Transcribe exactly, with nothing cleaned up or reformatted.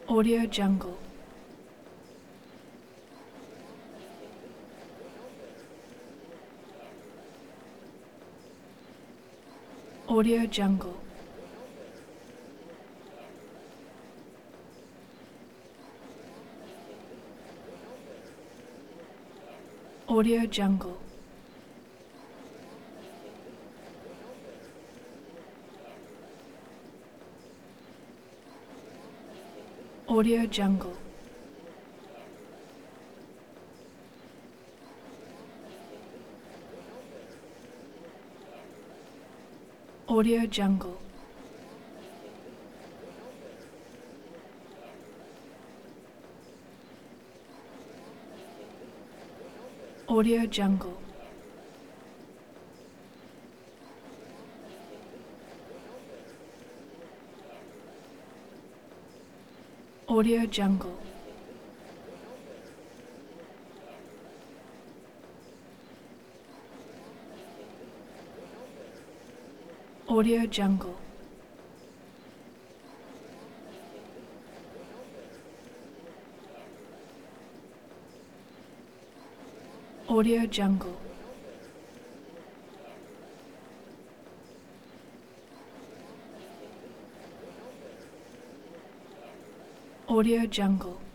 Audio Jungle. Audio Jungle. Audio Jungle. Audio Jungle. Audio Jungle. Audio Jungle. Audio Jungle. Audio Jungle. Audio Jungle. Audio Jungle.